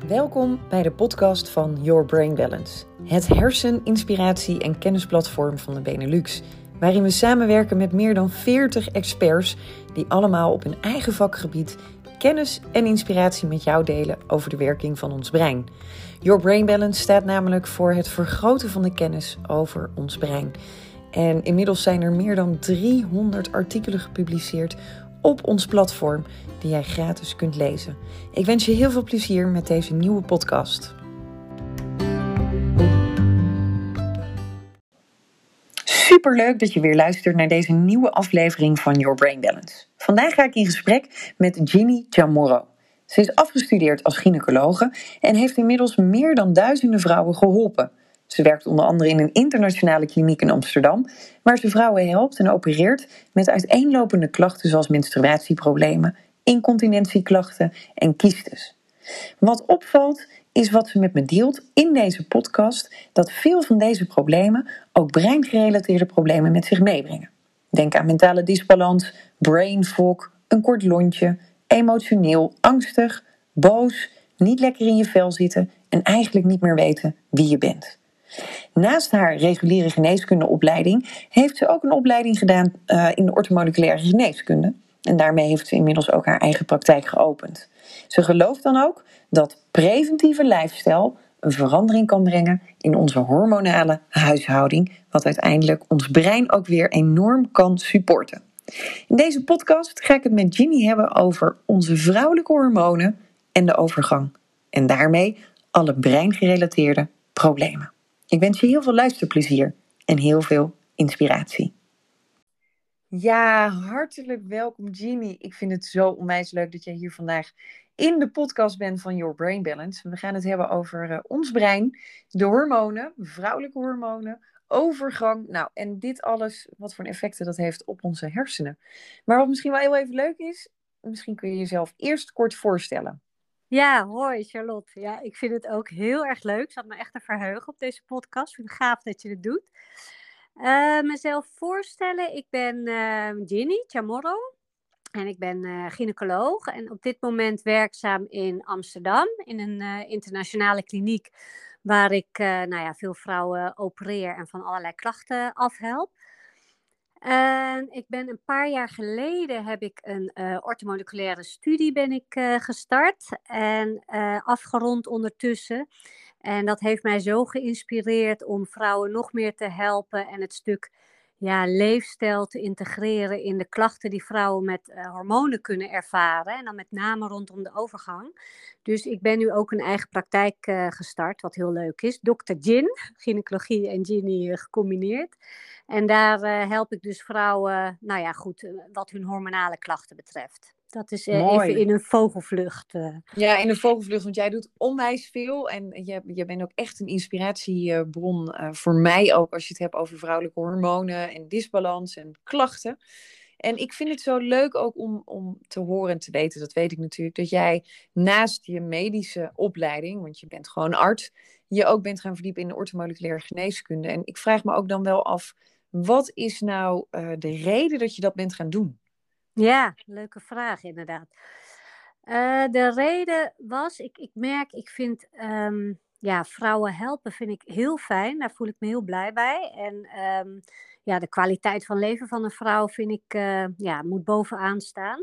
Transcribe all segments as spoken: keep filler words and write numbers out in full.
Welkom bij de podcast van Your Brain Balance. Het hersen-, inspiratie- en kennisplatform van de Benelux. Waarin we samenwerken met meer dan veertig experts die allemaal op hun eigen vakgebied kennis en inspiratie met jou delen over de werking van ons brein. Your Brain Balance staat namelijk voor het vergroten van de kennis over ons brein. En inmiddels zijn er meer dan driehonderd artikelen gepubliceerd op ons platform die jij gratis kunt lezen. Ik wens je heel veel plezier met deze nieuwe podcast. Superleuk dat je weer luistert naar deze nieuwe aflevering van Your Brain Balance. Vandaag ga ik in gesprek met Ginny Chamorro. Ze is afgestudeerd als gynaecologe en heeft inmiddels meer dan duizenden vrouwen geholpen. Ze werkt onder andere in een internationale kliniek in Amsterdam, waar ze vrouwen helpt en opereert met uiteenlopende klachten zoals menstruatieproblemen, incontinentieklachten en kiestes. Wat opvalt is wat ze met me deelt in deze podcast, dat veel van deze problemen ook breingerelateerde problemen met zich meebrengen. Denk aan mentale disbalans, brain fog, een kort lontje, emotioneel, angstig, boos, niet lekker in je vel zitten en eigenlijk niet meer weten wie je bent. Naast haar reguliere geneeskundeopleiding heeft ze ook een opleiding gedaan uh, in de orthomoleculaire geneeskunde. En daarmee heeft ze inmiddels ook haar eigen praktijk geopend. Ze gelooft dan ook dat preventieve lifestyle een verandering kan brengen in onze hormonale huishouding, wat uiteindelijk ons brein ook weer enorm kan supporten. In deze podcast ga ik het met Ginny hebben over onze vrouwelijke hormonen en de overgang. En daarmee alle breingerelateerde problemen. Ik wens je heel veel luisterplezier en heel veel inspiratie. Ja, hartelijk welkom Ginny. Ik vind het zo onwijs leuk dat jij hier vandaag in de podcast bent van Your Brain Balance. We gaan het hebben over uh, ons brein, de hormonen, vrouwelijke hormonen, overgang. Nou, en dit alles, wat voor effecten dat heeft op onze hersenen. Maar wat misschien wel heel even leuk is, misschien kun je jezelf eerst kort voorstellen. Ja, hoi Charlotte. Ja, ik vind het ook heel erg leuk. Ik zat me echt te verheugen op deze podcast. Ik vind het gaaf dat je het doet. Uh, mezelf voorstellen. Ik ben uh, Ginny Chamorro. En ik ben uh, gynaecoloog. En op dit moment werkzaam in Amsterdam. In een uh, internationale kliniek. Waar ik uh, nou ja, veel vrouwen opereer en van allerlei klachten afhelp. En ik ben een paar jaar geleden heb ik een uh, orthomoleculaire studie ben ik uh, gestart en uh, afgerond ondertussen. En dat heeft mij zo geïnspireerd om vrouwen nog meer te helpen en het stuk ja, leefstijl te integreren in de klachten die vrouwen met uh, hormonen kunnen ervaren. En dan met name rondom de overgang. Dus ik ben nu ook een eigen praktijk uh, gestart, wat heel leuk is. dokter Gin, gynaecologie en Ginny uh, gecombineerd. En daar uh, help ik dus vrouwen, nou ja goed, uh, wat hun hormonale klachten betreft. Dat is uh, even in een vogelvlucht. Uh. Ja, in een vogelvlucht, want jij doet onwijs veel. En je, je bent ook echt een inspiratiebron uh, voor mij ook, als je het hebt over vrouwelijke hormonen en disbalans en klachten. En ik vind het zo leuk ook om, om te horen en te weten, dat weet ik natuurlijk, dat jij naast je medische opleiding, want je bent gewoon arts, je ook bent gaan verdiepen in de orthomoleculaire geneeskunde. En ik vraag me ook dan wel af, wat is nou uh, de reden dat je dat bent gaan doen? Ja, leuke vraag inderdaad. Uh, de reden was, ik, ik merk, ik vind um, ja, vrouwen helpen vind ik heel fijn. Daar voel ik me heel blij bij. En um, ja, de kwaliteit van leven van een vrouw vind ik, uh, ja, moet bovenaan staan.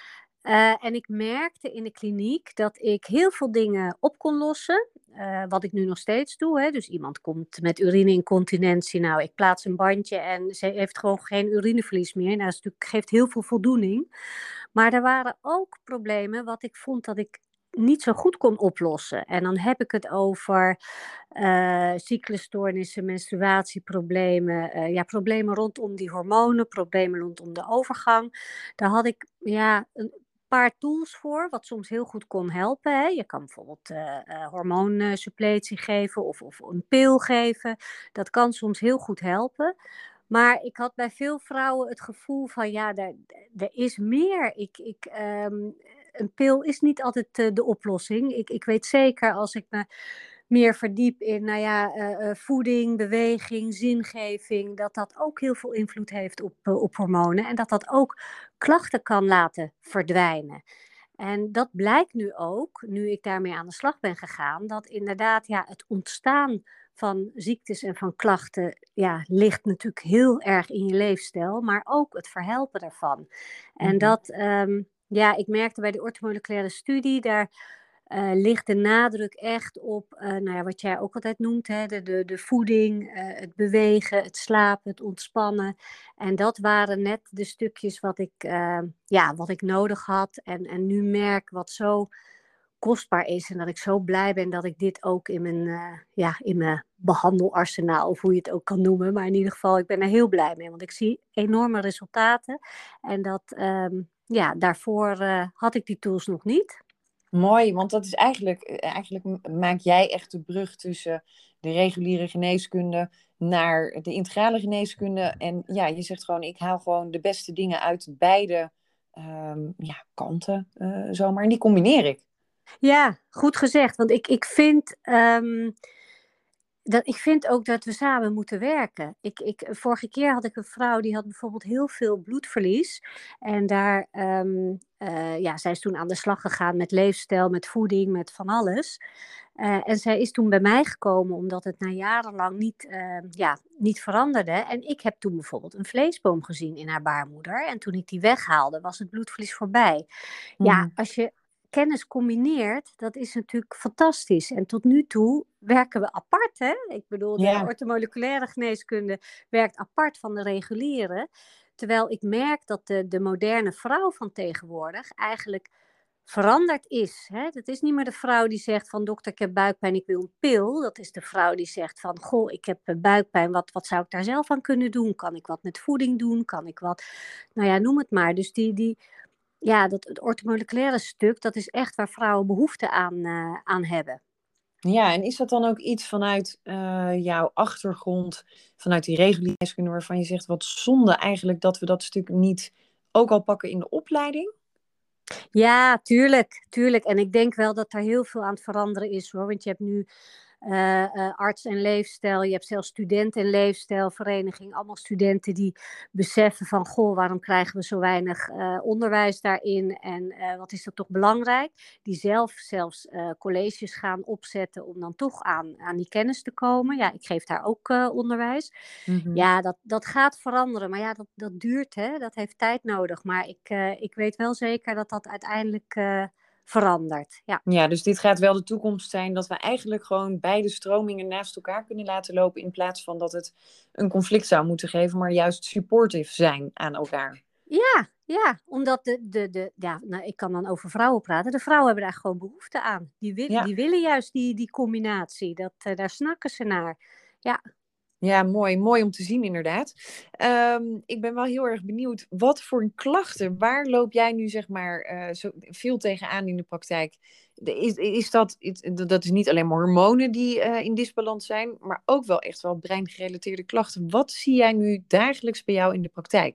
Uh, en ik merkte in de kliniek dat ik heel veel dingen op kon lossen. Uh, wat ik nu nog steeds doe. Hè. Dus iemand komt met urineincontinentie. Nou, ik plaats een bandje en ze heeft gewoon geen urineverlies meer. Nou, dat geeft heel veel voldoening. Maar er waren ook problemen wat ik vond dat ik niet zo goed kon oplossen. En dan heb ik het over uh, cyclusstoornissen, menstruatieproblemen, uh, ja, problemen rondom die hormonen, problemen rondom de overgang. Daar had ik ja, een paar tools voor, wat soms heel goed kon helpen. Hè. Je kan bijvoorbeeld uh, uh, hormoonsuppletie geven of, of een pil geven. Dat kan soms heel goed helpen. Maar ik had bij veel vrouwen het gevoel van, ja, er, er is meer. Ik, ik, um, een pil is niet altijd uh, de oplossing. Ik, ik weet zeker als ik me meer verdiep in nou ja, uh, uh, voeding, beweging, zingeving, dat dat ook heel veel invloed heeft op, uh, op hormonen. En dat dat ook klachten kan laten verdwijnen. En dat blijkt nu ook, nu ik daarmee aan de slag ben gegaan, dat inderdaad ja, het ontstaan van ziektes en van klachten ja, ligt natuurlijk heel erg in je leefstijl, maar ook het verhelpen daarvan. En Mhm. dat, um, ja, ik merkte bij de orthomoleculaire studie, daar uh, ligt de nadruk echt op, uh, nou ja, wat jij ook altijd noemt, hè, de, de, de voeding, uh, het bewegen, het slapen, het ontspannen. En dat waren net de stukjes wat ik, uh, ja, wat ik nodig had. En, en nu merk wat zo kostbaar is en dat ik zo blij ben dat ik dit ook in mijn, uh, ja, in mijn behandelarsenaal, of hoe je het ook kan noemen. Maar in ieder geval, ik ben er heel blij mee, want ik zie enorme resultaten. En dat, um, ja, daarvoor uh, had ik die tools nog niet. Mooi, want dat is eigenlijk, eigenlijk maak jij echt de brug tussen de reguliere geneeskunde naar de integrale geneeskunde. En ja, je zegt gewoon, ik haal gewoon de beste dingen uit beide um, ja, kanten, uh, zomaar. En die combineer ik. Ja, goed gezegd. Want ik, ik vind... Um, Dat, ik vind ook dat we samen moeten werken. Ik, ik, vorige keer had ik een vrouw die had bijvoorbeeld heel veel bloedverlies. En daar, um, uh, ja, zij is toen aan de slag gegaan met leefstijl, met voeding, met van alles. Uh, en zij is toen bij mij gekomen omdat het na jarenlang niet, uh, ja, niet veranderde. En ik heb toen bijvoorbeeld een vleesboom gezien in haar baarmoeder. En toen ik die weghaalde, was het bloedverlies voorbij. Ja, Mm. als je kennis combineert, dat is natuurlijk fantastisch. En tot nu toe werken we apart, hè? Ik bedoel, de Ja. orthomoleculaire geneeskunde werkt apart van de reguliere. Terwijl ik merk dat de, de moderne vrouw van tegenwoordig eigenlijk veranderd is. Hè? Dat is niet meer de vrouw die zegt van dokter, ik heb buikpijn, ik wil een pil. Dat is de vrouw die zegt van goh, ik heb buikpijn, wat, wat zou ik daar zelf aan kunnen doen? Kan ik wat met voeding doen? Kan ik wat, nou ja, noem het maar. Dus die, die, ja, dat, het orthomoleculaire stuk, dat is echt waar vrouwen behoefte aan, uh, aan hebben. Ja, en is dat dan ook iets vanuit uh, jouw achtergrond, vanuit die reguliere geneeskunde, waarvan je zegt, wat zonde eigenlijk dat we dat stuk niet ook al pakken in de opleiding? Ja, tuurlijk, tuurlijk. En ik denk wel dat er heel veel aan het veranderen is, hoor. Want je hebt nu uh, uh, arts en leefstijl, je hebt zelfs studenten- en leefstijlvereniging. Allemaal studenten die beseffen van, goh, waarom krijgen we zo weinig uh, onderwijs daarin? En uh, wat is dat toch belangrijk? Die zelf zelfs uh, colleges gaan opzetten om dan toch aan, aan die kennis te komen. Ja, ik geef daar ook uh, onderwijs. Mm-hmm. Ja, dat, dat gaat veranderen. Maar ja, dat, dat duurt, hè. Dat heeft tijd nodig. Maar ik, uh, ik weet wel zeker dat dat uiteindelijk uh, verandert. Ja. Ja, dus dit gaat wel de toekomst zijn, dat we eigenlijk gewoon beide stromingen naast elkaar kunnen laten lopen, in plaats van dat het een conflict zou moeten geven, maar juist supportive zijn aan elkaar. Ja, ja, omdat de, de, de ja, nou, ik kan dan over vrouwen praten. De vrouwen hebben daar gewoon behoefte aan. Die, wil, Ja. die willen juist die, die combinatie. Dat, uh, daar snakken ze naar. Ja. Ja, mooi. Mooi om te zien inderdaad. Um, ik ben wel heel erg benieuwd, wat voor klachten, waar loop jij nu zeg maar uh, zo veel tegenaan in de praktijk? Is, is dat, dat is niet alleen maar hormonen die uh, in disbalans zijn, maar ook wel echt wel breingerelateerde klachten. Wat zie jij nu dagelijks bij jou in de praktijk?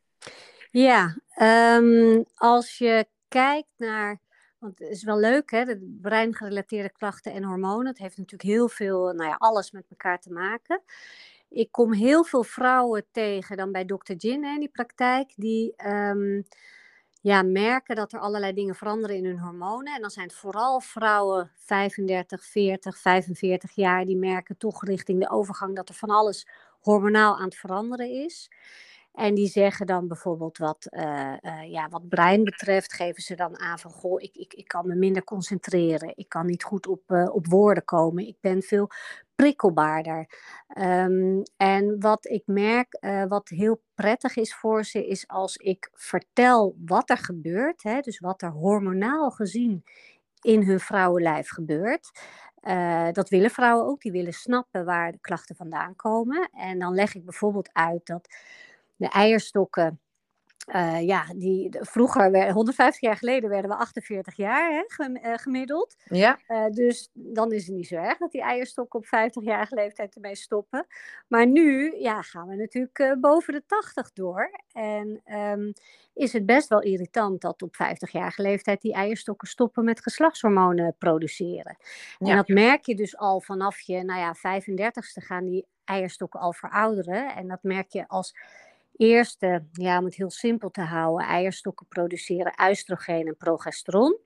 Ja, um, als je kijkt naar, want het is wel leuk, hè, de breingerelateerde klachten en hormonen. Het heeft natuurlijk heel veel, nou ja, alles met elkaar te maken. Ik kom heel veel vrouwen tegen dan bij dokter Jin in die praktijk, die um, ja, merken dat er allerlei dingen veranderen in hun hormonen. En dan zijn het vooral vrouwen vijfendertig, veertig, vijfenveertig jaar, die merken toch richting de overgang dat er van alles hormonaal aan het veranderen is. En die zeggen dan bijvoorbeeld wat, uh, uh, ja, wat brein betreft, geven ze dan aan van, goh, ik, ik, ik kan me minder concentreren. Ik kan niet goed op, uh, op woorden komen. Ik ben veel prikkelbaarder. Um, en wat ik merk, uh, wat heel prettig is voor ze, is als ik vertel wat er gebeurt, hè, dus wat er hormonaal gezien in hun vrouwenlijf gebeurt. Uh, dat willen vrouwen ook, die willen snappen waar de klachten vandaan komen. En dan leg ik bijvoorbeeld uit dat de eierstokken, uh, ja, die, de, vroeger, honderdvijftig jaar geleden, werden we achtenveertig jaar, hè, gem, uh, gemiddeld. Ja. Uh, dus dan is het niet zo erg dat die eierstokken op vijftigjarige leeftijd ermee stoppen. Maar nu, ja, gaan we natuurlijk uh, boven de tachtig door. En um, is het best wel irritant dat op vijftigjarige leeftijd die eierstokken stoppen met geslachtshormonen produceren. Ja. En dat merk je dus al vanaf je, nou ja, vijfendertigste gaan die eierstokken al verouderen. En dat merk je als Eerste, ja, om het heel simpel te houden, eierstokken produceren oestrogeen en progesteron.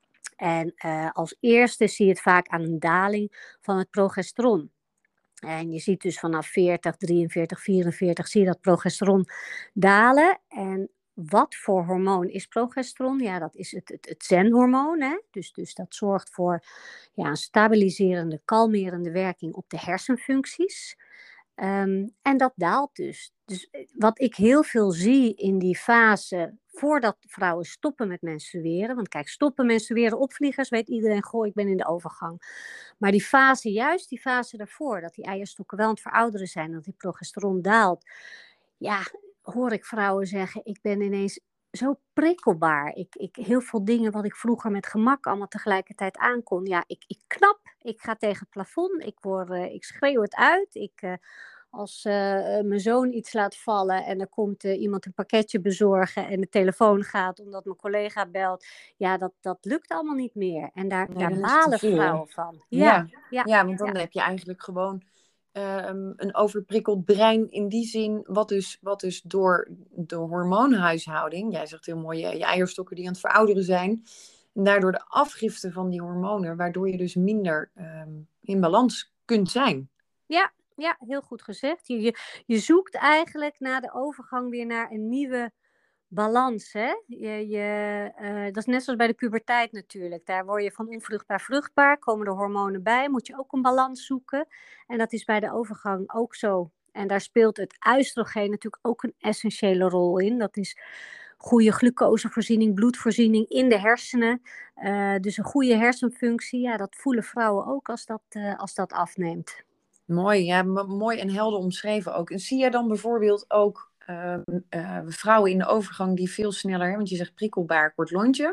En uh, als eerste zie je het vaak aan een daling van het progesteron. En je ziet dus vanaf veertig, drieënveertig, vierenveertig zie je dat progesteron dalen. En wat voor hormoon is progesteron? Ja, dat is het, het, het zenhormoon. Hè? Dus, dus dat zorgt voor ja, een stabiliserende, kalmerende werking op de hersenfuncties. Um, en dat daalt dus. Dus wat ik heel veel zie in die fase voordat vrouwen stoppen met menstrueren. Want kijk, stoppen menstrueren, opvliegers, weet iedereen, goh, ik ben in de overgang. Maar die fase, juist die fase daarvoor, dat die eierstokken wel aan het verouderen zijn, dat die progesteron daalt. Ja, hoor ik vrouwen zeggen, ik ben ineens zo prikkelbaar. Ik, ik, heel veel dingen wat ik vroeger met gemak allemaal tegelijkertijd aankon. Ja, ik, ik knap, ik ga tegen het plafond, ik, word, uh, ik schreeuw het uit. Ik, uh, als uh, mijn zoon iets laat vallen en er komt uh, iemand een pakketje bezorgen en de telefoon gaat omdat mijn collega belt. Ja, dat, dat lukt allemaal niet meer. En daar, Nee, daar dan is het te balen veel. vrouwen van. Ja, Ja, ja, ja, want dan ja. heb je eigenlijk gewoon um, een overprikkeld brein in die zin, wat dus, wat dus door de hormoonhuishouding, jij zegt heel mooi, je, je eierstokken die aan het verouderen zijn, en daardoor de afgifte van die hormonen, waardoor je dus minder um, in balans kunt zijn. Ja, ja, heel goed gezegd. Je, je, je zoekt eigenlijk na de overgang weer naar een nieuwe balans. Hè? Je, je, uh, dat is net zoals bij de puberteit natuurlijk. Daar word je van onvruchtbaar vruchtbaar. Komen er hormonen bij, moet je ook een balans zoeken. En dat is bij de overgang ook zo. En daar speelt het oestrogeen natuurlijk ook een essentiële rol in. Dat is goede glucosevoorziening, bloedvoorziening in de hersenen. Uh, dus een goede hersenfunctie. Ja, dat voelen vrouwen ook als dat, uh, als dat afneemt. Mooi, ja, mooi en helder omschreven ook. En zie jij dan bijvoorbeeld ook uh, uh, vrouwen in de overgang die veel sneller, want je zegt prikkelbaar, kort lontje.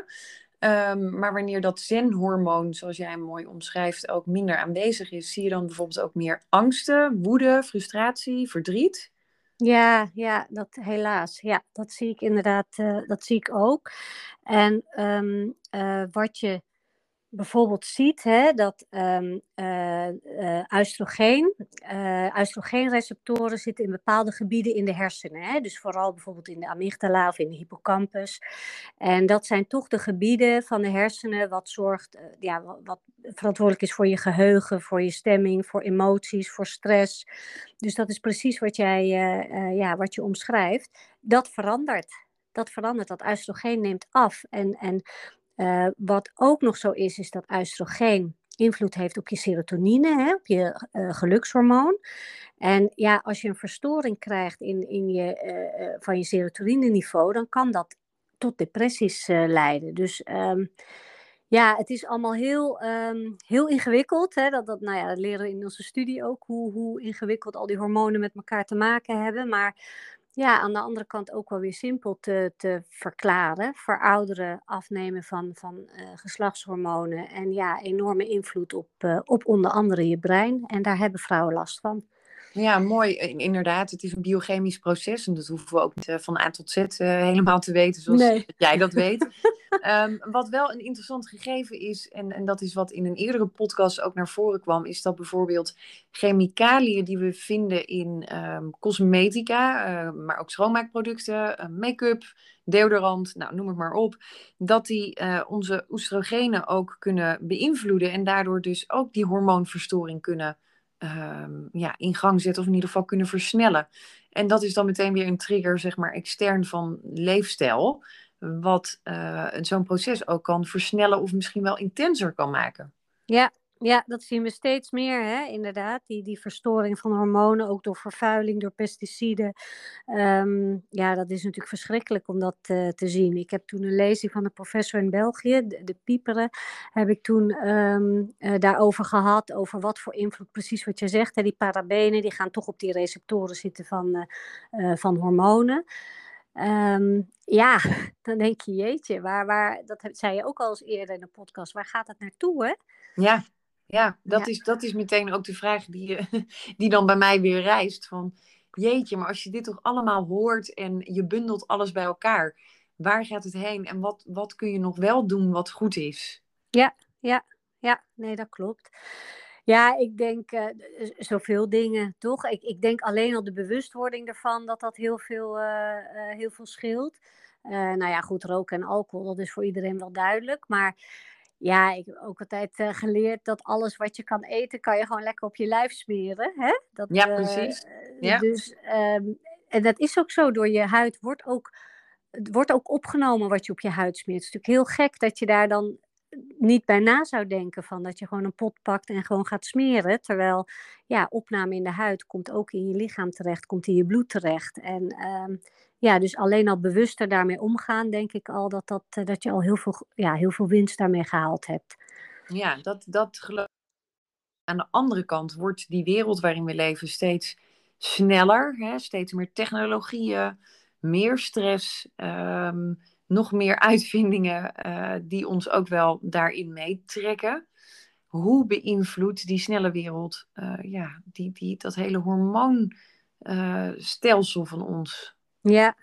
Um, maar wanneer dat zenhormoon, zoals jij mooi omschrijft, ook minder aanwezig is, zie je dan bijvoorbeeld ook meer angsten, woede, frustratie, verdriet? Ja, ja, dat helaas. Ja, dat zie ik inderdaad, uh, dat zie ik ook. En um, uh, wat je bijvoorbeeld ziet, hè, dat um, uh, uh, oestrogeen, uh, oestrogeenreceptoren zitten in bepaalde gebieden in de hersenen. Hè? Dus vooral bijvoorbeeld in de amygdala of in de hippocampus. En dat zijn toch de gebieden van de hersenen wat zorgt, uh, ja, wat, wat verantwoordelijk is voor je geheugen, voor je stemming, voor emoties, voor stress. Dus dat is precies wat jij, uh, uh, ja, wat je omschrijft. Dat verandert. Dat verandert. Dat oestrogeen neemt af. En, en Uh, wat ook nog zo is, is dat oestrogeen invloed heeft op je serotonine, hè, op je uh, gelukshormoon. En ja, als je een verstoring krijgt in, in je, uh, van je serotonineniveau, dan kan dat tot depressies uh, leiden. Dus um, ja, het is allemaal heel, um, heel ingewikkeld. Hè? Dat, dat, nou ja, dat leren we in onze studie ook, hoe, hoe ingewikkeld al die hormonen met elkaar te maken hebben. Maar ja, aan de andere kant ook wel weer simpel te, te verklaren. Verouderen, afnemen van, van uh, geslachtshormonen. En ja, enorme invloed op, uh, op onder andere je brein. En daar hebben vrouwen last van. Ja, mooi. Inderdaad, het is een biochemisch proces. En dat hoeven we ook niet uh, van A tot Z uh, helemaal te weten zoals Nee. jij dat weet. um, wat wel een interessant gegeven is, en, en dat is wat in een eerdere podcast ook naar voren kwam, is dat bijvoorbeeld chemicaliën die we vinden in um, cosmetica, uh, maar ook schoonmaakproducten, uh, make-up, deodorant, nou noem het maar op, dat die uh, onze oestrogenen ook kunnen beïnvloeden en daardoor dus ook die hormoonverstoring kunnen Um, ja, in gang zetten of in ieder geval kunnen versnellen. En dat is dan meteen weer een trigger, zeg maar, extern van leefstijl, wat uh, zo'n proces ook kan versnellen of misschien wel intenser kan maken. Ja, ja, dat zien we steeds meer, hè? Inderdaad. Die, die verstoring van hormonen, ook door vervuiling, door pesticiden. Um, ja, dat is natuurlijk verschrikkelijk om dat uh, te zien. Ik heb toen een lezing van een professor in België, de, de Pieperen, heb ik toen um, uh, daarover gehad, over wat voor invloed, precies wat je zegt, hè, die parabenen, die gaan toch op die receptoren zitten van, uh, uh, van hormonen. Um, ja, dan denk je, jeetje, waar, waar, dat zei je ook al eens eerder in de podcast, waar gaat het naartoe, hè? Ja, ja, dat, Ja. Is, dat is meteen ook de vraag die, die dan bij mij weer rijst. Van, jeetje, maar als je dit toch allemaal hoort en je bundelt alles bij elkaar, waar gaat het heen en wat, wat kun je nog wel doen wat goed is? Ja, ja, ja, nee, dat klopt. Ja, ik denk uh, zoveel dingen, toch? Ik, ik denk alleen al de bewustwording ervan dat dat heel veel, uh, uh, heel veel scheelt. Uh, nou ja, goed, roken en alcohol, dat is voor iedereen wel duidelijk. Maar ja, ik heb ook altijd uh, geleerd dat alles wat je kan eten, kan je gewoon lekker op je lijf smeren. Hè? Dat, Ja, uh, precies. Ja. dus, um, en dat is ook zo, door je huid wordt ook, het wordt ook opgenomen wat je op je huid smeert. Het is natuurlijk heel gek dat je daar dan niet bij na zou denken van dat je gewoon een pot pakt en gewoon gaat smeren. Terwijl ja, opname in de huid komt ook in je lichaam terecht, komt in je bloed terecht. En um, ja, dus alleen al bewuster daarmee omgaan, denk ik al dat, dat, uh, dat je al heel veel, ja, heel veel winst daarmee gehaald hebt. Ja, dat, dat geloof ik. Aan de andere kant wordt die wereld waarin we leven steeds sneller, hè? Steeds meer technologieën, meer stress, um, nog meer uitvindingen uh, die ons ook wel daarin meetrekken. Hoe beïnvloedt die snelle wereld uh, ja, die, die, dat hele hormoonstelsel uh, van ons? Ja.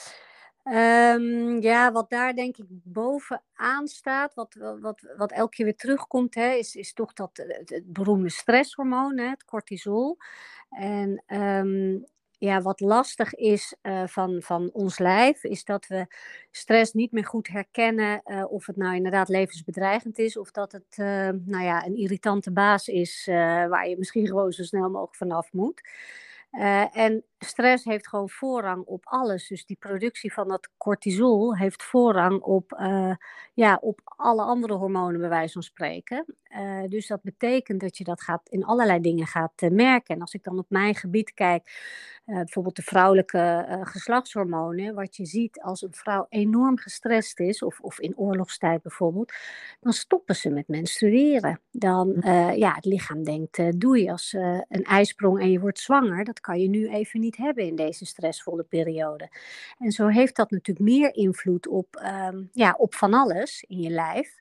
Um, ja, wat daar denk ik bovenaan staat, wat, wat, wat elke keer weer terugkomt, hè, is, is toch dat het, het beroemde stresshormoon, hè, het cortisol. En um, ja, wat lastig is uh, van, van ons lijf, is dat we stress niet meer goed herkennen uh, of het nou inderdaad levensbedreigend is, of dat het uh, nou ja, een irritante baas is uh, waar je misschien gewoon zo snel mogelijk vanaf moet. Uh, en stress heeft gewoon voorrang op alles. Dus die productie van dat cortisol heeft voorrang op, uh, ja, op alle andere hormonen, bij wijze van spreken. Uh, dus dat betekent dat je dat gaat, in allerlei dingen gaat uh, merken. En als ik dan op mijn gebied kijk, uh, bijvoorbeeld de vrouwelijke uh, geslachtshormonen, wat je ziet als een vrouw enorm gestrest is, of, of in oorlogstijd bijvoorbeeld, dan stoppen ze met menstrueren. Dan, uh, ja, het lichaam denkt, uh, doei, als uh, een ijsprong en je wordt zwanger, dat kan je nu even niet hebben in deze stressvolle periode. En zo heeft dat natuurlijk meer invloed op, um, ja, op van alles in je lijf.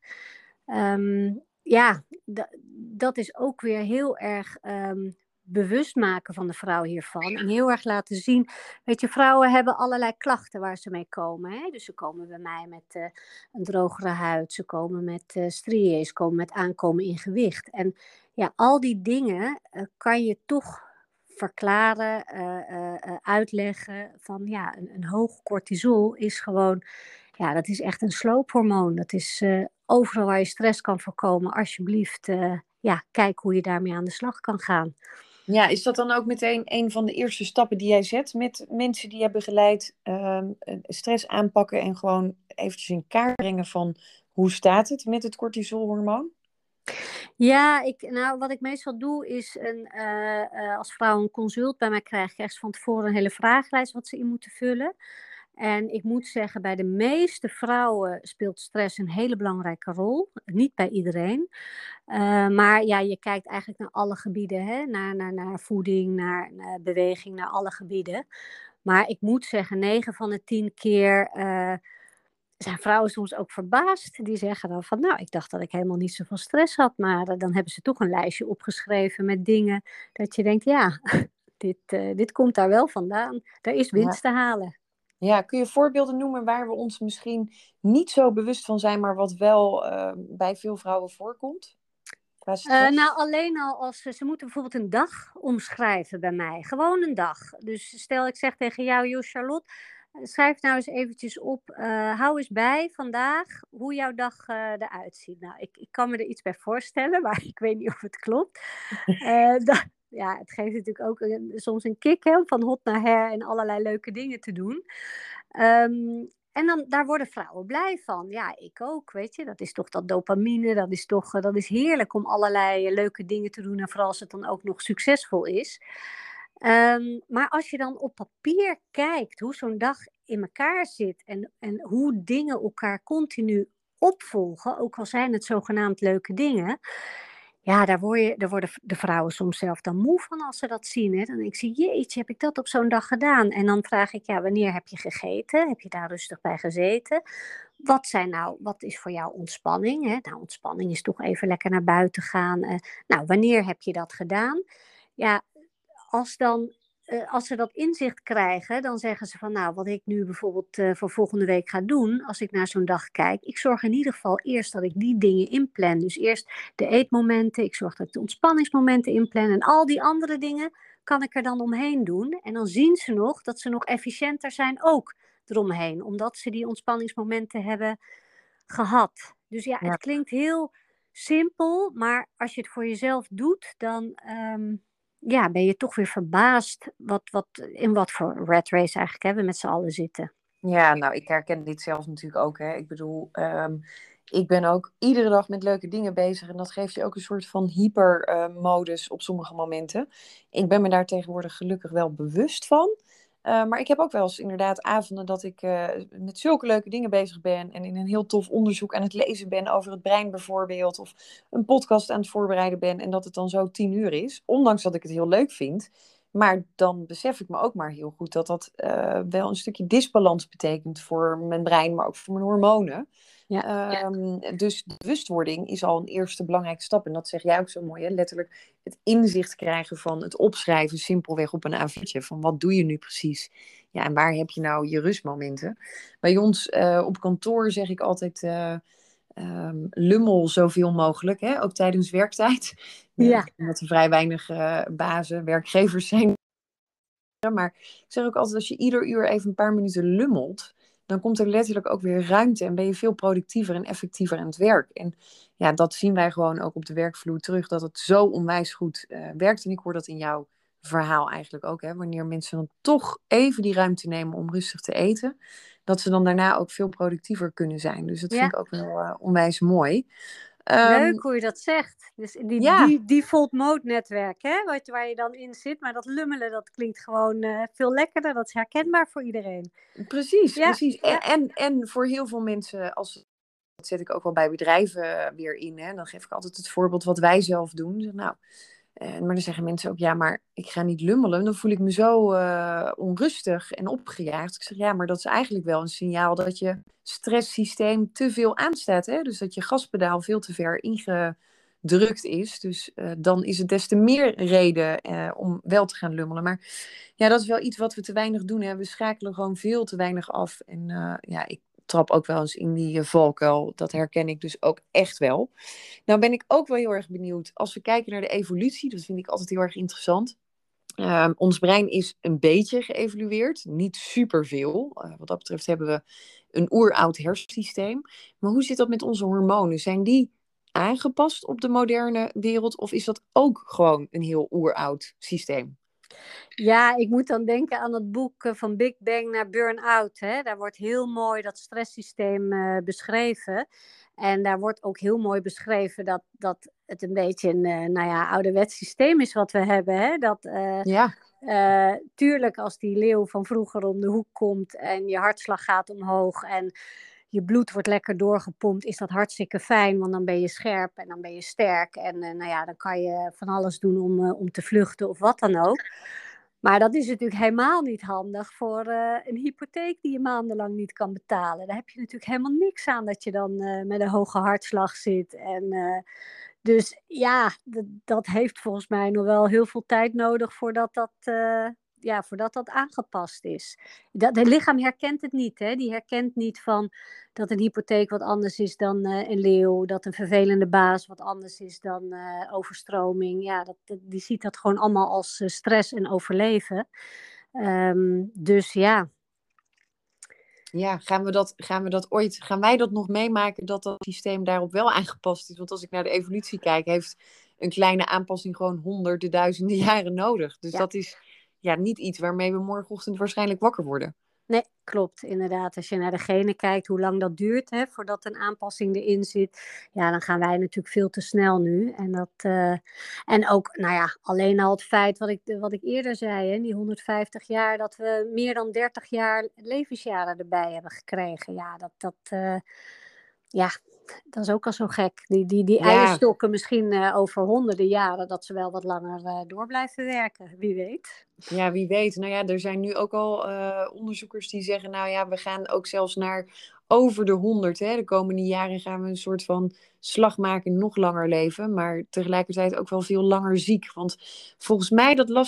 Um, ja, d- dat is ook weer heel erg um, bewust maken van de vrouw hiervan. En heel erg laten zien, weet je, vrouwen hebben allerlei klachten waar ze mee komen. Hè? Dus ze komen bij mij met uh, een drogere huid, ze komen met uh, striën, ze komen met aankomen in gewicht. En ja, al die dingen uh, kan je toch verklaren, uh, uh, uh, uitleggen van ja, een, een hoog cortisol is gewoon, ja, dat is echt een sloophormoon. Dat is uh, overal waar je stress kan voorkomen, alsjeblieft, uh, ja, kijk hoe je daarmee aan de slag kan gaan. Ja, is dat dan ook meteen een van de eerste stappen die jij zet met mensen die je begeleid, uh, stress aanpakken en gewoon eventjes in kaart brengen van hoe staat het met het cortisolhormoon? Ja, ik, nou, wat ik meestal doe is een, uh, uh, als vrouw een consult bij mij krijgt, krijgt ze van tevoren een hele vragenlijst wat ze in moeten vullen. En ik moet zeggen, bij de meeste vrouwen speelt stress een hele belangrijke rol. Niet bij iedereen. Uh, maar ja, je kijkt eigenlijk naar alle gebieden. Hè? Naar, naar, naar voeding, naar, naar beweging, naar alle gebieden. Maar ik moet zeggen, negen van de tien keer uh, zijn vrouwen soms ook verbaasd. Die zeggen dan van, nou, ik dacht dat ik helemaal niet zoveel stress had. Maar uh, dan hebben ze toch een lijstje opgeschreven met dingen dat je denkt, ja, dit, uh, dit komt daar wel vandaan. Er is winst Ja. te halen. Ja, kun je voorbeelden noemen waar we ons misschien niet zo bewust van zijn, maar wat wel uh, bij veel vrouwen voorkomt? Qua Uh, stress? nou, alleen al als ze, ze moeten bijvoorbeeld een dag omschrijven bij mij. Gewoon een dag. Dus stel ik zeg tegen jou, joh Charlotte, schrijf nou eens eventjes op, uh, hou eens bij vandaag hoe jouw dag uh, eruit ziet. Nou, ik, ik kan me er iets bij voorstellen, maar ik weet niet of het klopt. Uh, dat, ja, het geeft natuurlijk ook een, soms een kick, hè, om van hot naar her en allerlei leuke dingen te doen. Um, en dan, daar worden vrouwen blij van. Ja, ik ook, weet je. Dat is toch dat dopamine, dat is toch, dat is heerlijk om allerlei leuke dingen te doen. En vooral als het dan ook nog succesvol is. Um, maar als je dan op papier kijkt hoe zo'n dag in elkaar zit. En, en hoe dingen elkaar continu opvolgen. Ook al zijn het zogenaamd leuke dingen. Ja, daar, word je, daar worden de vrouwen soms zelf dan moe van als ze dat zien. Hè? Dan denk ik, zie, jeetje, heb ik dat op zo'n dag gedaan? En dan vraag ik, ja, wanneer heb je gegeten? Heb je daar rustig bij gezeten? Wat zijn nou, wat is voor jou ontspanning? Hè? Nou, ontspanning is toch even lekker naar buiten gaan. Uh, nou, wanneer heb je dat gedaan? Ja, als dan uh, als ze dat inzicht krijgen, dan zeggen ze van nou, wat ik nu bijvoorbeeld uh, voor volgende week ga doen, als ik naar zo'n dag kijk, ik zorg in ieder geval eerst dat ik die dingen inplan. Dus eerst de eetmomenten, ik zorg dat ik de ontspanningsmomenten inplan en al die andere dingen kan ik er dan omheen doen. En dan zien ze nog dat ze nog efficiënter zijn ook eromheen, omdat ze die ontspanningsmomenten hebben gehad. Dus ja, Ja. het klinkt heel simpel, maar als je het voor jezelf doet, dan um, ja, ben je toch weer verbaasd wat, wat, in wat voor rat race eigenlijk hè, we met z'n allen zitten. Ja, nou, ik herken dit zelf natuurlijk ook. Hè. Ik bedoel, um, ik ben ook iedere dag met leuke dingen bezig. En dat geeft je ook een soort van hypermodus uh, op sommige momenten. Ik ben me daar tegenwoordig gelukkig wel bewust van. Uh, maar ik heb ook wel eens inderdaad avonden dat ik uh, met zulke leuke dingen bezig ben. En in een heel tof onderzoek aan het lezen ben over het brein bijvoorbeeld. Of een podcast aan het voorbereiden ben. En dat het dan zo tien uur is. Ondanks dat ik het heel leuk vind. Maar dan besef ik me ook maar heel goed dat dat uh, wel een stukje disbalans betekent voor mijn brein, maar ook voor mijn hormonen. Ja. Um, dus de bewustwording is al een eerste belangrijke stap. En dat zeg jij ook zo mooi, hè? Letterlijk het inzicht krijgen van het opschrijven simpelweg op een A viertje. Van wat doe je nu precies? Ja, en waar heb je nou je rustmomenten? Bij ons uh, op kantoor zeg ik altijd... Uh, Um, lummel zoveel mogelijk, hè? Ook tijdens werktijd. Ja. Omdat er vrij weinig uh, bazen, werkgevers zijn. Maar ik zeg ook altijd, als je ieder uur even een paar minuten lummelt, dan komt er letterlijk ook weer ruimte en ben je veel productiever en effectiever aan het werk. En ja, dat zien wij gewoon ook op de werkvloer terug, dat het zo onwijs goed uh, werkt. En ik hoor dat in jouw verhaal eigenlijk ook, hè? Wanneer mensen dan toch even die ruimte nemen om rustig te eten, dat ze dan daarna ook veel productiever kunnen zijn. Dus dat ja. vind ik ook wel uh, onwijs mooi. Leuk Um, hoe je dat zegt. Dus die, ja. die default mode netwerk, hè, wat, waar je dan in zit. Maar dat lummelen, dat klinkt gewoon uh, veel lekkerder. Dat is herkenbaar voor iedereen. Precies, ja. precies. En, Ja. en, en voor heel veel mensen, als, dat zet ik ook wel bij bedrijven weer in. Hè, dan geef ik altijd het voorbeeld wat wij zelf doen. Zeg, nou, eh, maar dan zeggen mensen ook, ja, maar ik ga niet lummelen. Dan voel ik me zo uh, onrustig en opgejaagd. Ik zeg, ja, maar dat is eigenlijk wel een signaal dat je stresssysteem te veel aanstaat. Hè? Dus dat je gaspedaal veel te ver ingedrukt is. Dus uh, dan is het des te meer reden uh, om wel te gaan lummelen. Maar ja, dat is wel iets wat we te weinig doen. Hè? We schakelen gewoon veel te weinig af. En uh, ja, ik trap ook wel eens in die uh, valkuil. Dat herken ik dus ook echt wel. Nou ben ik ook wel heel erg benieuwd. Als we kijken naar de evolutie, dat vind ik altijd heel erg interessant. Uh, ons brein is een beetje geëvolueerd. Niet superveel. Uh, wat dat betreft hebben we een oeroud hersensysteem. Maar hoe zit dat met onze hormonen? Zijn die aangepast op de moderne wereld? Of is dat ook gewoon een heel oeroud systeem? Ja, ik moet dan denken aan het boek van Big Bang naar Burn-out. Hè? Daar wordt heel mooi dat stresssysteem uh, beschreven. En daar wordt ook heel mooi beschreven dat, dat het een beetje een uh, nou ja, ouderwets systeem is wat we hebben. Hè? Dat, uh, ja. uh, tuurlijk als die leeuw van vroeger om de hoek komt en je hartslag gaat omhoog en je bloed wordt lekker doorgepompt, is dat hartstikke fijn, want dan ben je scherp en dan ben je sterk. En uh, nou ja, dan kan je van alles doen om, uh, om te vluchten of wat dan ook. Maar dat is natuurlijk helemaal niet handig voor uh, een hypotheek die je maandenlang niet kan betalen. Daar heb je natuurlijk helemaal niks aan dat je dan uh, met een hoge hartslag zit. En, uh, dus ja, d- dat heeft volgens mij nog wel heel veel tijd nodig voordat dat, uh, ja, voordat dat aangepast is. Dat, het lichaam herkent het niet. Hè? Die herkent niet van dat een hypotheek wat anders is dan uh, een leeuw. Dat een vervelende baas wat anders is dan uh, overstroming. Ja, dat, dat, die ziet dat gewoon allemaal als uh, stress en overleven. Um, dus ja. Ja, gaan we, dat, gaan we dat ooit, gaan wij dat nog meemaken dat dat systeem daarop wel aangepast is? Want als ik naar de evolutie kijk, heeft een kleine aanpassing gewoon honderden, duizenden jaren nodig. Dus ja. dat is ja, niet iets waarmee we morgenochtend waarschijnlijk wakker worden. Nee, klopt, inderdaad. Als je naar de genen kijkt, hoe lang dat duurt hè, voordat een aanpassing erin zit, ja, dan gaan wij natuurlijk veel te snel nu. En, dat, uh, en ook, nou ja, alleen al het feit wat ik, wat ik eerder zei, hè, die honderdvijftig jaar, dat we meer dan dertig jaar levensjaren erbij hebben gekregen. Ja, dat, dat, uh, ja, dat is ook al zo gek. Die, die, die ja. eierstokken misschien uh, over honderden jaren, dat ze wel wat langer uh, door blijven werken. Wie weet. Ja, wie weet. Nou ja, er zijn nu ook al uh, onderzoekers die zeggen, nou ja, we gaan ook zelfs naar over de honderd. Hè. De komende jaren gaan we een soort van slag maken, nog langer leven. Maar tegelijkertijd ook wel veel langer ziek. Want volgens mij, dat las ik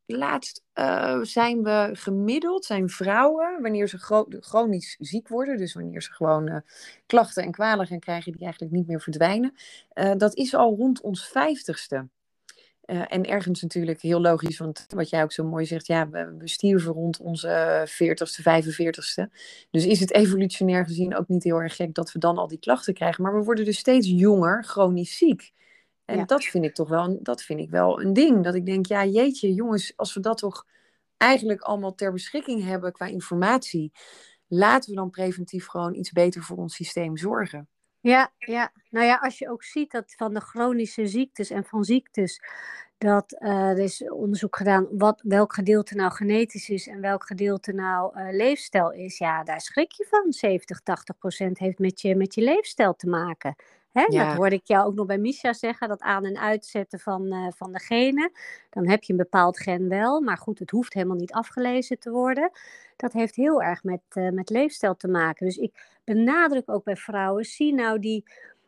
laatst uh, zijn we gemiddeld, zijn vrouwen, wanneer ze gro- chronisch ziek worden, dus wanneer ze gewoon uh, klachten en kwalen gaan krijgen die eigenlijk niet meer verdwijnen, uh, dat is al rond ons vijftigste. Uh, en ergens natuurlijk heel logisch, want wat jij ook zo mooi zegt, ja, we, we stierven rond onze veertigste, vijfenveertigste. Dus is het evolutionair gezien ook niet heel erg gek dat we dan al die klachten krijgen. Maar we worden dus steeds jonger, chronisch ziek. En Ja. dat vind ik toch wel, een, dat vind ik wel een ding. Dat ik denk, ja jeetje jongens, als we dat toch eigenlijk allemaal ter beschikking hebben qua informatie, laten we dan preventief gewoon iets beter voor ons systeem zorgen. Ja, ja, nou ja, als je ook ziet dat van de chronische ziektes en van ziektes, dat uh, er is onderzoek gedaan wat, welk gedeelte nou genetisch is en welk gedeelte nou uh, leefstijl is. Ja, daar schrik je van. zeventig, tachtig procent heeft met je, met je leefstijl te maken. Hè? Ja. Dat hoorde ik jou ook nog bij Misha zeggen, dat aan- en uitzetten van, uh, van de genen. Dan heb je een bepaald gen wel, maar goed, het hoeft helemaal niet afgelezen te worden. Dat heeft heel erg met, uh, met leefstijl te maken. Dus ik benadruk ook bij vrouwen, zie nou die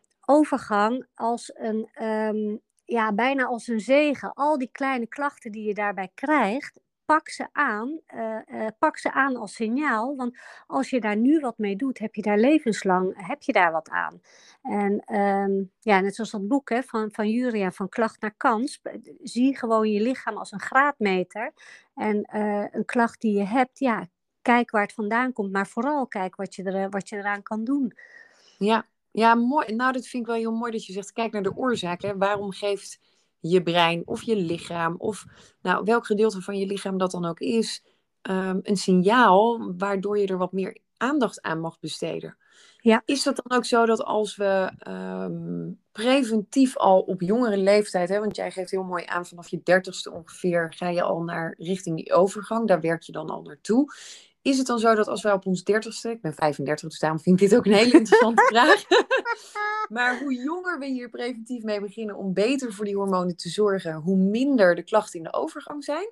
overgang als een, um, ja, bijna als een zegen. Al die kleine klachten die je daarbij krijgt, pak ze aan, uh, uh, pak ze aan als signaal. Want als je daar nu wat mee doet, heb je daar levenslang, heb je daar wat aan. En um, ja, net zoals dat boek hè, van, van Juria, van klacht naar kans, zie gewoon je lichaam als een graadmeter. En uh, een klacht die je hebt, ja, kijk waar het vandaan komt, maar vooral kijk wat je, er, wat je eraan kan doen. Ja, ja, mooi. Nou, dat vind ik wel heel mooi dat je zegt, kijk naar de oorzaak. Hè. Waarom geeft je brein of je lichaam, of nou, welk gedeelte van je lichaam dat dan ook is, um, een signaal waardoor je er wat meer aandacht aan mag besteden. Ja. Is dat dan ook zo dat als we um, preventief al op jongere leeftijd, hè, want jij geeft heel mooi aan, vanaf je dertigste ongeveer ga je al naar richting die overgang, daar werk je dan al naartoe. Is het dan zo dat als wij op ons dertigste, ik ben vijfendertig, dus daarom vind ik dit ook een hele interessante vraag. Maar hoe jonger we hier preventief mee beginnen om beter voor die hormonen te zorgen, hoe minder de klachten in de overgang zijn?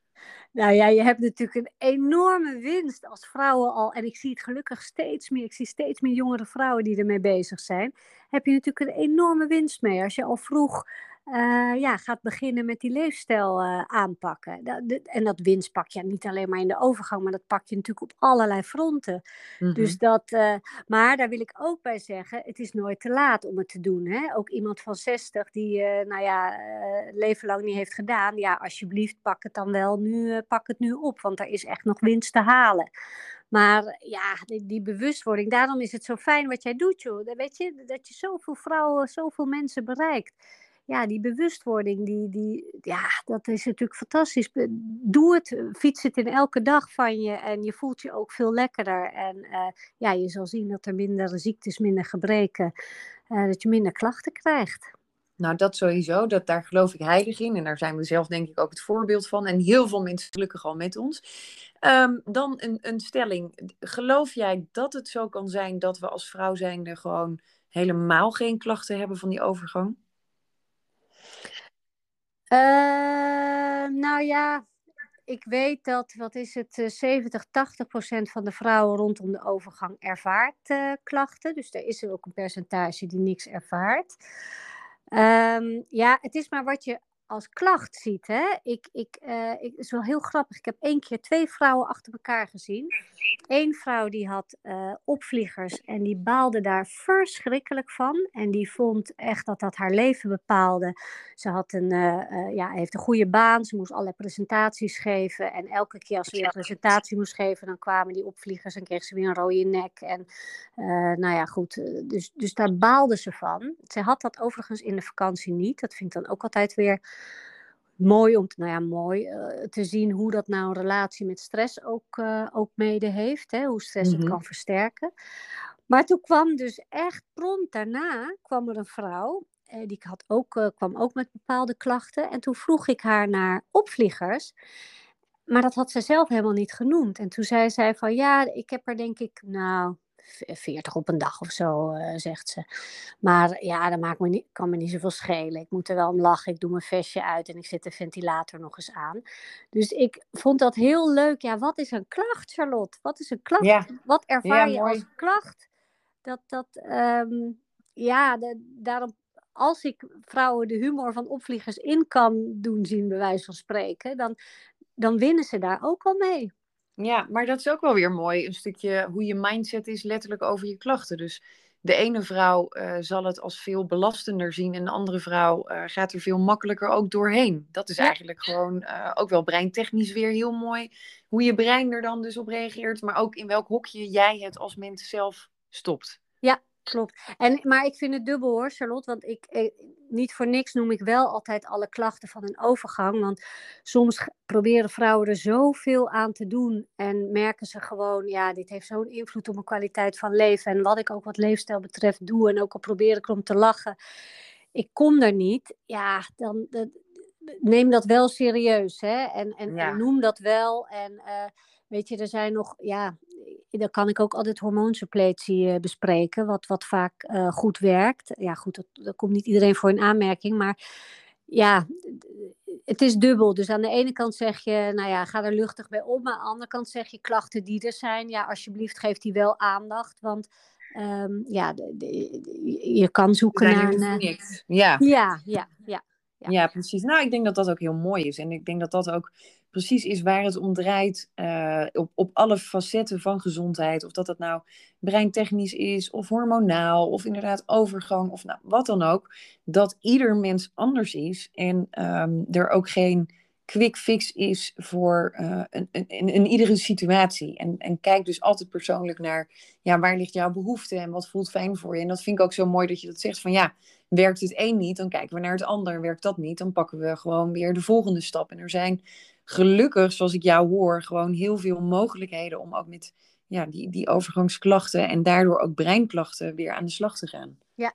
Nou ja, je hebt natuurlijk een enorme winst als vrouwen al. En ik zie het gelukkig steeds meer. Ik zie steeds meer jongere vrouwen die ermee bezig zijn. Heb je natuurlijk een enorme winst mee. Als je al vroeg uh, ja, gaat beginnen met die leefstijl uh, aanpakken. Dat, dat, en dat winst pak je niet alleen maar in de overgang. Maar dat pak je natuurlijk op allerlei fronten. Mm-hmm. Dus dat, uh, maar daar wil ik ook bij zeggen. Het is nooit te laat om het te doen. Hè? Ook iemand van zestig die uh, nou ja, uh, leven lang niet heeft gedaan. Ja, alsjeblieft pak het dan wel nu. Uh, pak het nu op, want er is echt nog winst te halen. Maar ja, die, die bewustwording, daarom is het zo fijn wat jij doet, joh. Weet je, dat je zoveel vrouwen, zoveel mensen bereikt. Ja, die bewustwording, die, die, ja, dat is natuurlijk fantastisch. Doe het, fiets het in elke dag van je en je voelt je ook veel lekkerder. En uh, ja, je zal zien dat er minder ziektes, minder gebreken, uh, dat je minder klachten krijgt. Nou, dat sowieso. Dat, daar geloof ik heilig in. En daar zijn we zelf denk ik ook het voorbeeld van. En heel veel mensen gelukkig al met ons. Um, dan een, een stelling. Geloof jij dat het zo kan zijn dat we als vrouw zijnde gewoon helemaal geen klachten hebben van die overgang? Uh, nou ja, ik weet dat, wat is het, zeventig, tachtig procent van de vrouwen rondom de overgang ervaart uh, klachten. Dus er is er ook een percentage die niks ervaart. Um, ja, het is maar wat je als klacht ziet. Hè? Ik, ik, uh, ik, het is wel heel grappig. Ik heb één keer twee vrouwen achter elkaar gezien. Eén vrouw die had uh, opvliegers en die baalde daar verschrikkelijk van. En die vond echt dat dat haar leven bepaalde. Ze had een, uh, uh, ja, heeft een goede baan. Ze moest allerlei presentaties geven. En elke keer als ze weer een presentatie moest geven, dan kwamen die opvliegers en kreeg ze weer een rode nek. En uh, nou ja, goed. Dus, dus daar baalde ze van. Ze had dat overigens in de vakantie niet. Dat vind ik dan ook altijd weer mooi om te, nou ja, mooi, uh, te zien hoe dat nou een relatie met stress ook, uh, ook mede heeft. Hè? Hoe stress mm-hmm. het kan versterken. Maar toen kwam dus echt prompt daarna kwam er een vrouw. Uh, die had ook, uh, kwam ook met bepaalde klachten. En toen vroeg ik haar naar opvliegers. Maar dat had ze zelf helemaal niet genoemd. En toen zei zij van ja, ik heb er denk ik nou veertig op een dag of zo, uh, zegt ze. Maar ja, dat maakt me niet, kan me niet zoveel schelen. Ik moet er wel om lachen. Ik doe mijn vestje uit en ik zet de ventilator nog eens aan. Dus ik vond dat heel leuk. Ja, wat is een klacht, Charlotte? Wat is een klacht? Ja. Wat ervaar ja, je mooi. Als klacht? Dat, dat, um, ja, de, daarom, als ik vrouwen de humor van opvliegers in kan doen zien, bij wijze van spreken, dan dan winnen ze daar ook al mee. Ja, maar dat is ook wel weer mooi. Een stukje hoe je mindset is letterlijk over je klachten. Dus de ene vrouw uh, zal het als veel belastender zien. En de andere vrouw uh, gaat er veel makkelijker ook doorheen. Dat is Ja. eigenlijk gewoon uh, ook wel breintechnisch weer heel mooi. Hoe je brein er dan dus op reageert. Maar ook in welk hokje jij het als mens zelf stopt. Ja, klopt. En, maar ik vind het dubbel hoor, Charlotte. Want ik, eh, niet voor niks noem ik wel altijd alle klachten van een overgang. Want soms proberen vrouwen er zoveel aan te doen. En merken ze gewoon, ja, dit heeft zo'n invloed op mijn kwaliteit van leven. En wat ik ook wat leefstijl betreft doe. En ook al probeer ik erom te lachen. Ik kom er niet. Ja, dan... dan neem dat wel serieus, hè? En, en, Ja. en noem dat wel. En uh, weet je, er zijn nog, ja, dan kan ik ook altijd hormoonsuppletie uh, bespreken, wat, wat vaak uh, goed werkt. Ja, goed, dat, dat komt niet iedereen voor in aanmerking, maar ja, het is dubbel. Dus aan de ene kant zeg je, nou ja, ga er luchtig bij om. Maar aan de andere kant zeg je, klachten die er zijn, ja, alsjeblieft geef die wel aandacht, want um, ja, de, de, je kan zoeken naar een... Uh, ja. ja, ja, ja. Ja. ja, precies. Nou, ik denk dat dat ook heel mooi is. En ik denk dat dat ook precies is waar het om draait uh, op, op alle facetten van gezondheid. Of dat dat nou breintechnisch is, of hormonaal, of inderdaad overgang, of nou, wat dan ook. Dat ieder mens anders is en um, er ook geen quick fix is voor uh, een, een, een, een iedere situatie. En, en kijk dus altijd persoonlijk naar, ja, waar ligt jouw behoefte en wat voelt fijn voor je. En dat vind ik ook zo mooi dat je dat zegt van ja, werkt het een niet, dan kijken we naar het ander. Werkt dat niet, dan pakken we gewoon weer de volgende stap. En er zijn gelukkig, zoals ik jou hoor, gewoon heel veel mogelijkheden om ook met ja, die, die overgangsklachten en daardoor ook breinklachten weer aan de slag te gaan. Ja,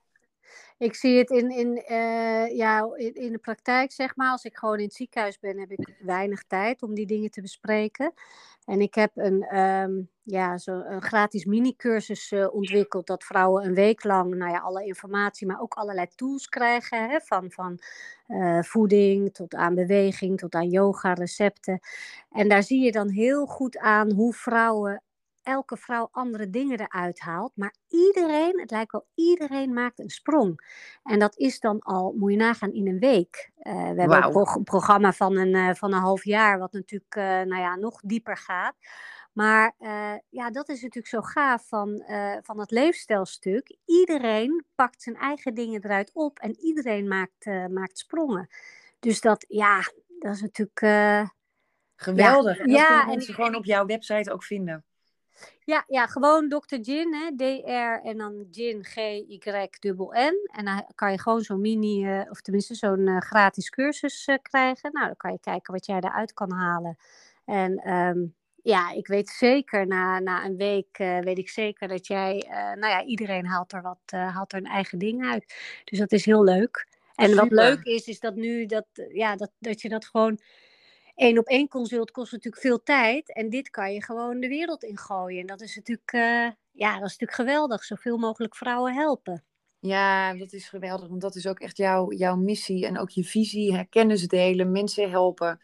ik zie het in, in, uh, ja, in, in de praktijk, zeg maar. Als ik gewoon in het ziekenhuis ben, heb ik weinig tijd om die dingen te bespreken. En ik heb een, um, ja, zo een gratis mini-cursus uh, ontwikkeld, dat vrouwen een week lang, nou ja, alle informatie, maar ook allerlei tools krijgen, hè, van, van uh, voeding tot aan beweging, tot aan yoga, recepten. En daar zie je dan heel goed aan hoe vrouwen, elke vrouw andere dingen eruit haalt. Maar iedereen, het lijkt wel iedereen maakt een sprong. En dat is dan al, moet je nagaan, in een week. Uh, we wow. hebben ook een programma van een, uh, van een half jaar, wat natuurlijk uh, nou ja, nog dieper gaat. Maar uh, ja, dat is natuurlijk zo gaaf van, uh, van het leefstijlstuk. Iedereen pakt zijn eigen dingen eruit op en iedereen maakt, uh, maakt sprongen. Dus dat, ja, dat is natuurlijk... Uh, Geweldig. Ja, en dat ja, kunnen mensen ik, gewoon op jouw website ook vinden. Ja, ja, gewoon dokter Gin, hè, D R en dan Gin, G Y N N. En dan kan je gewoon zo'n mini, uh, of tenminste zo'n uh, gratis cursus uh, krijgen. Nou, dan kan je kijken wat jij eruit kan halen. En um, ja, ik weet zeker, na, na een week uh, weet ik zeker dat jij, uh, nou ja, iedereen haalt er, wat, uh, haalt er een eigen ding uit. Dus dat is heel leuk. En Super. Wat leuk is, is dat nu, dat, ja, dat, dat je dat gewoon... Eén op één consult kost natuurlijk veel tijd. En dit kan je gewoon de wereld ingooien. En dat is natuurlijk, uh, ja, dat is natuurlijk geweldig. Zoveel mogelijk vrouwen helpen. Ja, dat is geweldig. Want dat is ook echt jouw, jouw missie. En ook je visie. Hè, kennis delen, mensen helpen.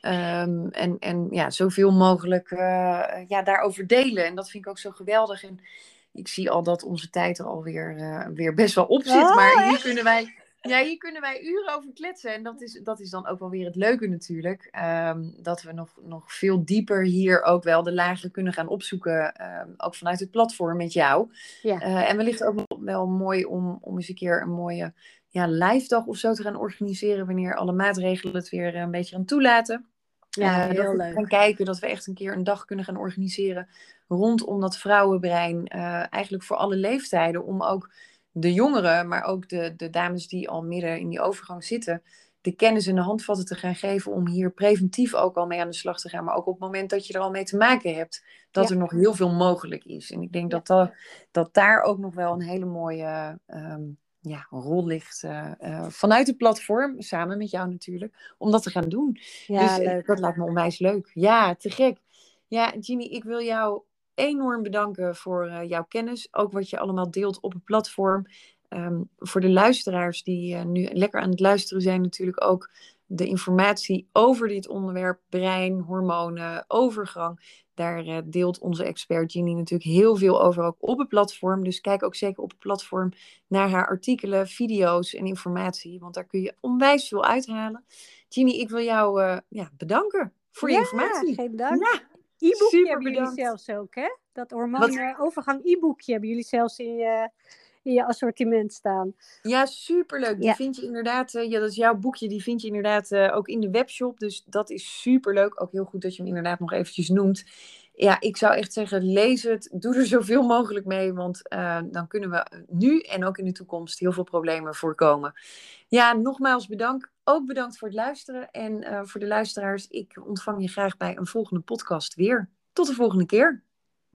Um, en, en ja, zoveel mogelijk uh, ja, daarover delen. En dat vind ik ook zo geweldig. En ik zie al dat onze tijd er alweer uh, weer best wel op zit. Oh, maar hier echt? kunnen wij... Ja, hier kunnen wij uren over kletsen. En dat is, dat is dan ook wel weer het leuke natuurlijk. Um, dat we nog, nog veel dieper hier ook wel de lagen kunnen gaan opzoeken. Um, ook vanuit het platform met jou. Ja. Uh, en wellicht ook nog wel mooi om, om eens een keer een mooie ja, live dag of zo te gaan organiseren. Wanneer alle maatregelen het weer een beetje aan toelaten. Ja, uh, heel dat we leuk. gaan kijken dat we echt een keer een dag kunnen gaan organiseren. Rondom dat vrouwenbrein. Uh, eigenlijk voor alle leeftijden. Om ook... de jongeren, maar ook de, de dames die al midden in die overgang zitten, de kennis en de handvatten te gaan geven om hier preventief ook al mee aan de slag te gaan. Maar ook op het moment dat je er al mee te maken hebt, dat ja. er nog heel veel mogelijk is. En ik denk ja. dat, dat, dat daar ook nog wel een hele mooie um, ja, rol ligt uh, uh, vanuit het platform, samen met jou natuurlijk, om dat te gaan doen. Ja, dus leuk. dat lijkt me onwijs leuk. Ja, te gek. Ja, Ginny, ik wil jou enorm bedanken voor uh, jouw kennis. Ook wat je allemaal deelt op het platform. Um, voor de luisteraars die uh, nu lekker aan het luisteren zijn, natuurlijk ook de informatie over dit onderwerp, brein, hormonen, overgang. Daar uh, deelt onze expert Ginny natuurlijk heel veel over ook op het platform. Dus kijk ook zeker op het platform naar haar artikelen, video's en informatie. Want daar kun je onwijs veel uithalen. Ginny, ik wil jou uh, ja, bedanken voor je Ja, informatie. geen dank. Ja, E-boekje super hebben jullie bedankt. zelfs ook, hè? Dat Wat? hormoonovergang e-boekje hebben jullie zelfs in je, in je assortiment staan. Ja, superleuk. Die Ja. vind je inderdaad, eh, ja, dat is jouw boekje, die vind je inderdaad eh, ook in de webshop. Dus dat is superleuk. Ook heel goed dat je hem inderdaad nog eventjes noemt. Ja, ik zou echt zeggen, lees het. Doe er zoveel mogelijk mee, want eh, dan kunnen we nu en ook in de toekomst heel veel problemen voorkomen. Ja, nogmaals bedankt. Ook bedankt voor het luisteren. En eh, voor de luisteraars, ik ontvang je graag bij een volgende podcast weer. Tot de volgende keer.